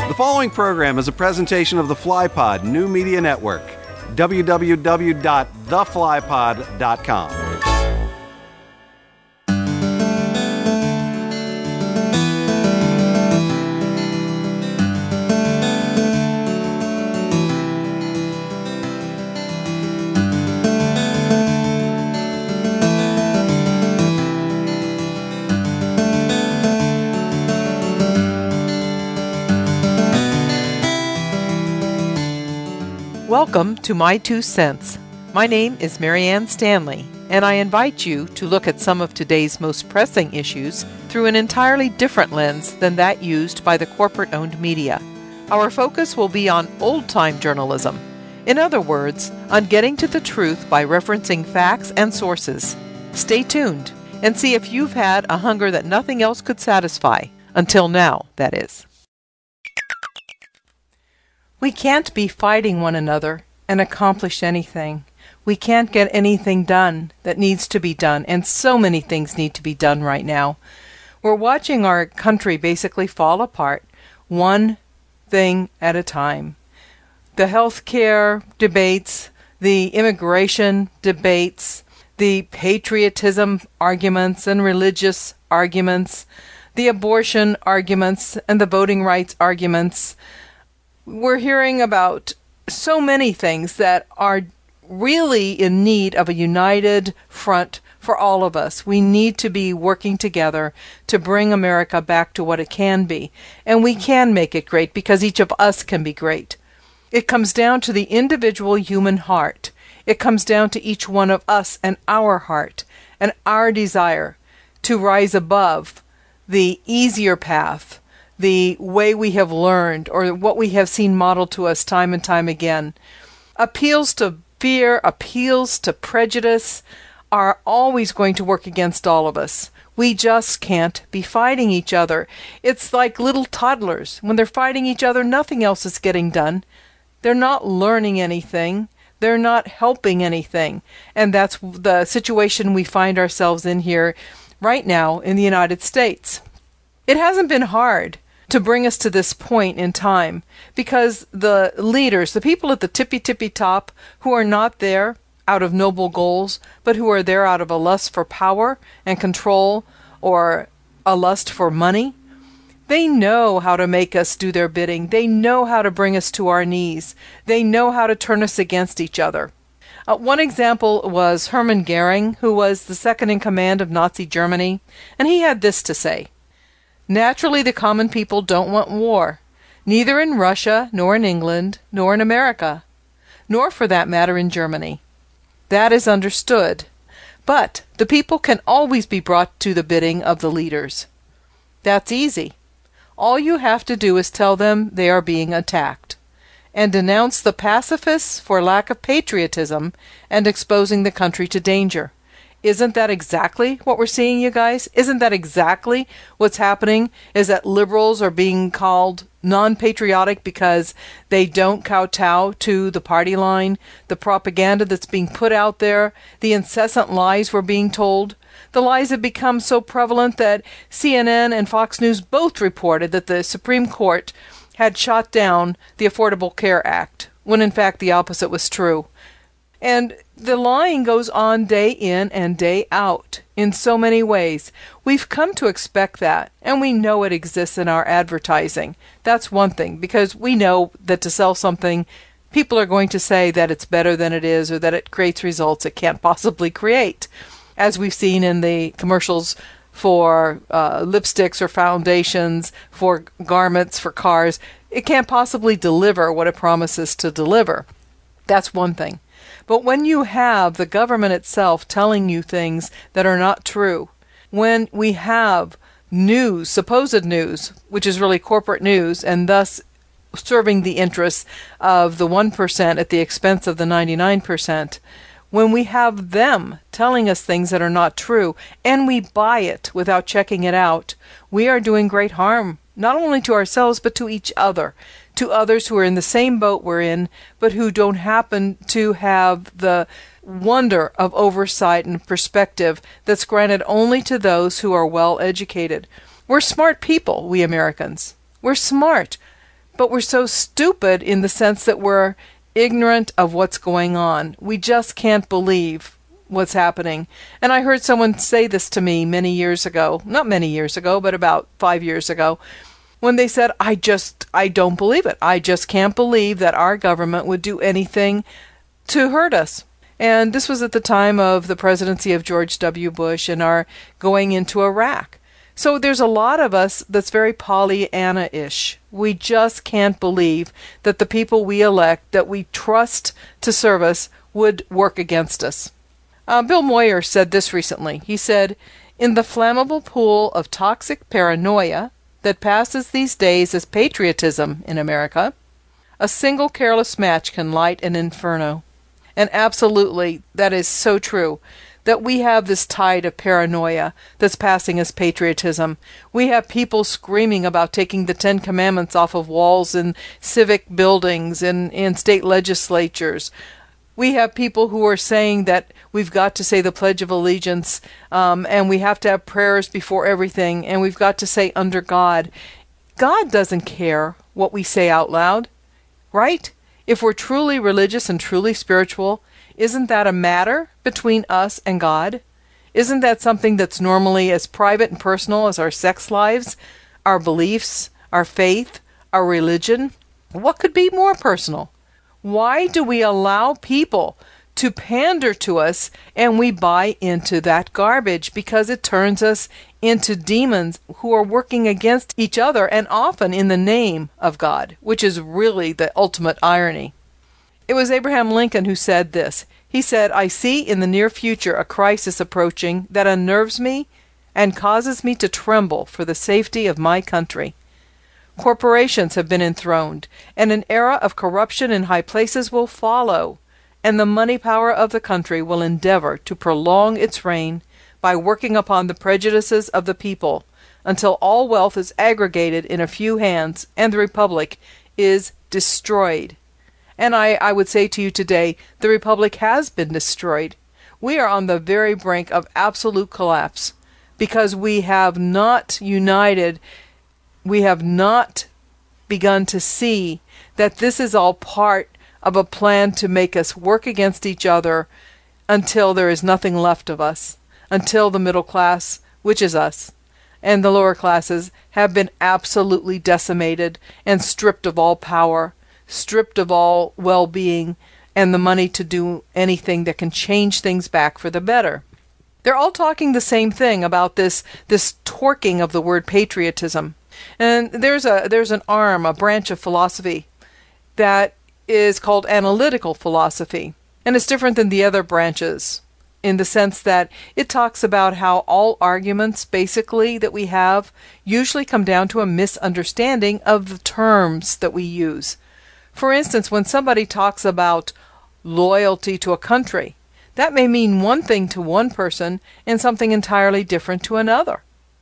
The following program is a presentation of the FlyPod New Media Network. www.theflypod.com. Welcome to My Two Cents. My name is Marianne Stanley, and I invite you to look at some of today's most pressing issues through an entirely different lens than that used by the corporate-owned media. Our focus will be on old-time journalism. In other words, on getting to the truth by referencing facts and sources. Stay tuned and see if you've had a hunger that nothing else could satisfy. Until now, that is. We can't be fighting one another and accomplish anything. We can't get anything done that needs to be done, and so many things need to be done right now. We're watching our country basically fall apart, one thing at a time. The healthcare debates, the immigration debates, the patriotism arguments and religious arguments, the abortion arguments and the voting rights arguments. We're hearing about so many things that are really in need of a united front for all of us. We need to be working together to bring America back to what it can be. And we can make it great because each of us can be great. It comes down to the individual human heart. It comes down to each one of us and our heart and our desire to rise above the easier path, the way we have learned, or what we have seen modeled to us time and time again. Appeals to fear, appeals to prejudice are always going to work against all of us. We just can't be fighting each other. It's like little toddlers. When they're fighting each other, nothing else is getting done. They're not learning anything. They're not helping anything. And that's the situation we find ourselves in here right now in the United States. It hasn't been hard to bring us to this point in time, because the leaders, the people at the tippy top, who are not there out of noble goals, but who are there out of a lust for power and control, or a lust for money, they know how to make us do their bidding. They know how to bring us to our knees. They know how to turn us against each other. One example was Hermann Goering, who was the second in command of Nazi Germany, and he had this to say: "Naturally, the common people don't want war, neither in Russia, nor in England, nor in America, nor for that matter in Germany. That is understood. But the people can always be brought to the bidding of the leaders. That's easy. All you have to do is tell them they are being attacked, and denounce the pacifists for lack of patriotism and exposing the country to danger." Isn't that exactly what we're seeing, you guys? Isn't that exactly what's happening? Is that liberals are being called non-patriotic because they don't kowtow to the party line, the propaganda that's being put out there, the incessant lies we're being told. The lies have become so prevalent that CNN and Fox News both reported that the Supreme Court had shot down the Affordable Care Act, when in fact the opposite was true. And the lying goes on day in and day out in so many ways. We've come to expect that, and we know it exists in our advertising. That's one thing, because we know that to sell something, people are going to say that it's better than it is, or that it creates results it can't possibly create, as we've seen in the commercials for lipsticks or foundations, for garments, for cars. It can't possibly deliver what it promises to deliver. That's one thing. But when you have the government itself telling you things that are not true, when we have news, supposed news, which is really corporate news, and thus serving the interests of the 1% at the expense of the 99%, when we have them telling us things that are not true, and we buy it without checking it out, we are doing great harm, not only to ourselves, but to each other, to others who are in the same boat we're in, but who don't happen to have the wonder of oversight and perspective that's granted only to those who are well educated. We're smart people, we Americans. We're smart. But we're so stupid in the sense that we're ignorant of what's going on. We just can't believe what's happening. And I heard someone say this to me many years ago, not many years ago, but about 5 years ago, when they said, I don't believe it. I just can't believe that our government would do anything to hurt us. And this was at the time of the presidency of George W. Bush and our going into Iraq. So there's a lot of us that's very Pollyanna-ish. We just can't believe that the people we elect, that we trust to serve us, would work against us. Bill Moyer said this recently. He said, in the flammable pool of toxic paranoia that passes these days as patriotism in America, a single careless match can light an inferno. And absolutely, that is so true, that we have this tide of paranoia that's passing as patriotism. We have people screaming about taking the Ten Commandments off of walls in civic buildings and in state legislatures. We have people who are saying that we've got to say the Pledge of Allegiance, and we have to have prayers before everything, and we've got to say under God. God doesn't care what we say out loud, right? If we're truly religious and truly spiritual, isn't that a matter between us and God? Isn't that something that's normally as private and personal as our sex lives, our beliefs, our faith, our religion? What could be more personal? Why do we allow people to pander to us and we buy into that garbage? Because it turns us into demons who are working against each other and often in the name of God, which is really the ultimate irony. It was Abraham Lincoln who said this. He said, I see in the near future a crisis approaching that unnerves me and causes me to tremble for the safety of my country. Corporations have been enthroned, and an era of corruption in high places will follow, and the money power of the country will endeavor to prolong its reign by working upon the prejudices of the people until all wealth is aggregated in a few hands and the republic is destroyed. And I would say to you today, the republic has been destroyed. We are on the very brink of absolute collapse because we have not united. We have not begun to see that this is all part of a plan to make us work against each other until there is nothing left of us, until the middle class, which is us, and the lower classes have been absolutely decimated and stripped of all power, stripped of all well-being, and the money to do anything that can change things back for the better. They're all talking the same thing about this torquing of the word patriotism. And there's an arm, a branch of philosophy that is called analytical philosophy. And it's different than the other branches in the sense that it talks about how all arguments basically that we have usually come down to a misunderstanding of the terms that we use. For instance, when somebody talks about loyalty to a country, that may mean one thing to one person and something entirely different to another.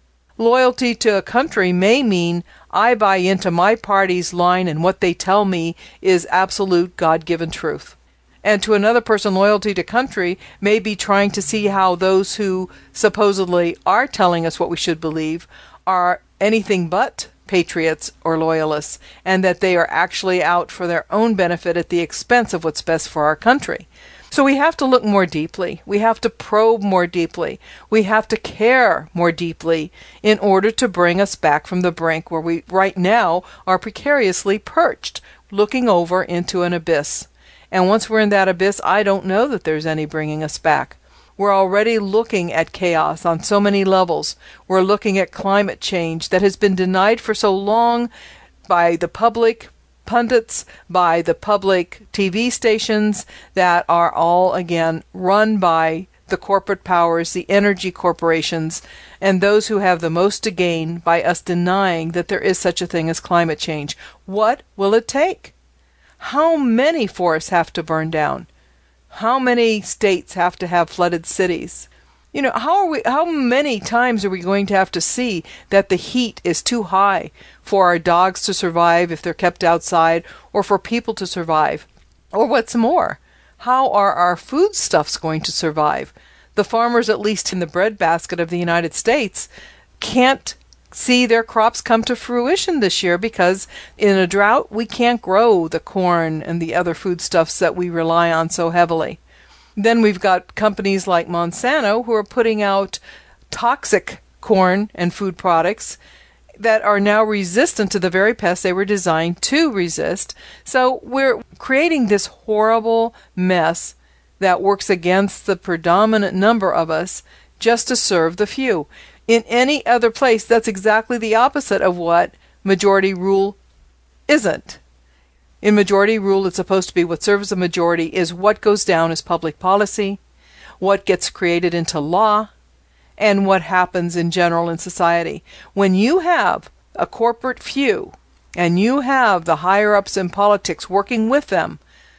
Loyalty to a country may mean I buy into my party's line and what they tell me is absolute God-given truth. And to another person, loyalty to country may be trying to see how those who supposedly are telling us what we should believe are anything but patriots or loyalists, and that they are actually out for their own benefit at the expense of what's best for our country. So we have to look more deeply. We have to probe more deeply. We have to care more deeply in order to bring us back from the brink where we right now are precariously perched, looking over into an abyss. And once we're in that abyss, I don't know that there's any bringing us back. We're already looking at chaos on so many levels. We're looking at climate change that has been denied for so long by the public pundits, by the public TV stations that are all, again, run by the corporate powers, the energy corporations, and those who have the most to gain by us denying that there is such a thing as climate change. What will it take? How many forests have to burn down? How many states have to have flooded cities? You know, how many times are we going to have to see that the heat is too high for our dogs to survive if they're kept outside, or for people to survive? Or what's more, how are our foodstuffs going to survive? The farmers, at least in the breadbasket of the United States, can't see their crops come to fruition this year, because in a drought we can't grow the corn and the other foodstuffs that we rely on so heavily. Then we've got companies like Monsanto who are putting out toxic corn and food products that are now resistant to the very pests they were designed to resist. So we're creating this horrible mess that works against the predominant number of us just to serve the few. In any other place, that's exactly the opposite of what majority rule isn't. In majority rule, it's supposed to be what serves the majority is what goes down as public policy, what gets created into law, and what happens in general in society. When you have a corporate few, and you have the higher-ups in politics working with them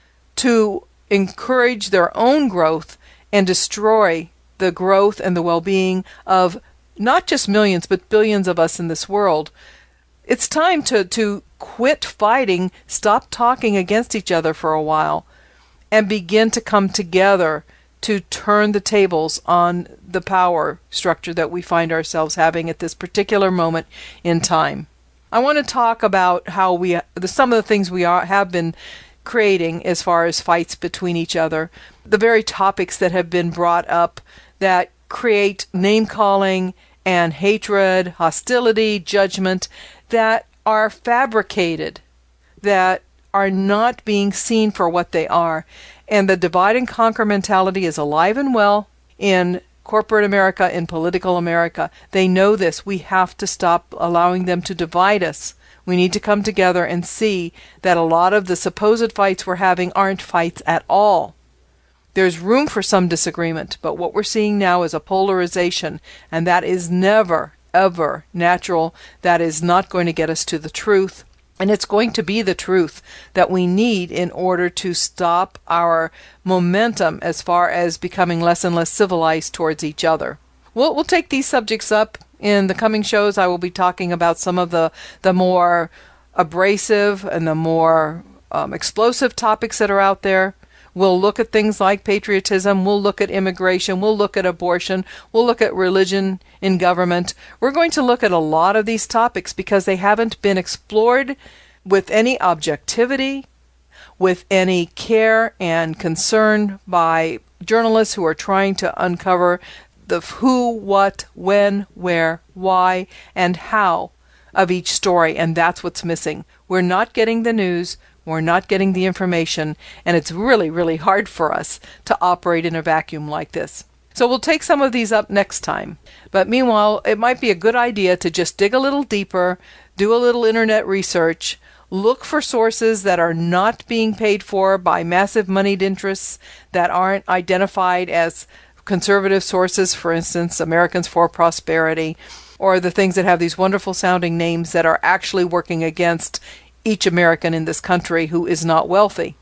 to encourage their own growth and destroy the growth and the well-being of not just millions, but billions of us in this world, it's time to quit fighting, stop talking against each other for a while, and begin to come together to turn the tables on the power structure that we find ourselves having at this particular moment in time. I want to talk about how some of the things we have been creating as far as fights between each other, the very topics that have been brought up that create name-calling and hatred, hostility, judgment, that are fabricated, that are not being seen for what they are. And the divide and conquer mentality is alive and well in corporate America, in political America. They know this. We have to stop allowing them to divide us. We need to come together and see that a lot of the supposed fights we're having aren't fights at all. There's room for some disagreement, but what we're seeing now is a polarization, and that is never, ever natural. That is not going to get us to the truth. And it's going to be the truth that we need in order to stop our momentum as far as becoming less and less civilized towards each other. We'll take these subjects up in the coming shows. I will be talking about some of the more abrasive and the more explosive topics that are out there. We'll look at things like patriotism, we'll look at immigration, we'll look at abortion, we'll look at religion in government. We're going to look at a lot of these topics because they haven't been explored with any objectivity, with any care and concern by journalists who are trying to uncover the who, what, when, where, why, and how of each story, and that's what's missing. We're not getting the news. We're not getting the information, and it's really, really hard for us to operate in a vacuum like this. So we'll take some of these up next time. But meanwhile, it might be a good idea to just dig a little deeper, do a little internet research, look for sources that are not being paid for by massive moneyed interests, that aren't identified as conservative sources, for instance, Americans for Prosperity, or the things that have these wonderful sounding names that are actually working against each American in this country who is not wealthy.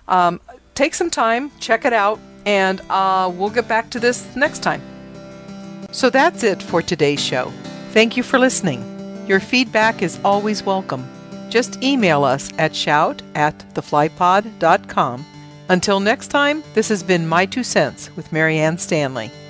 Take some time, check it out, and we'll get back to this next time. So that's it for today's show. Thank you for listening. Your feedback is always welcome. Just email us at shout@theflypod.com. Until next time, this has been My 2 Cents with Marianne Stanley.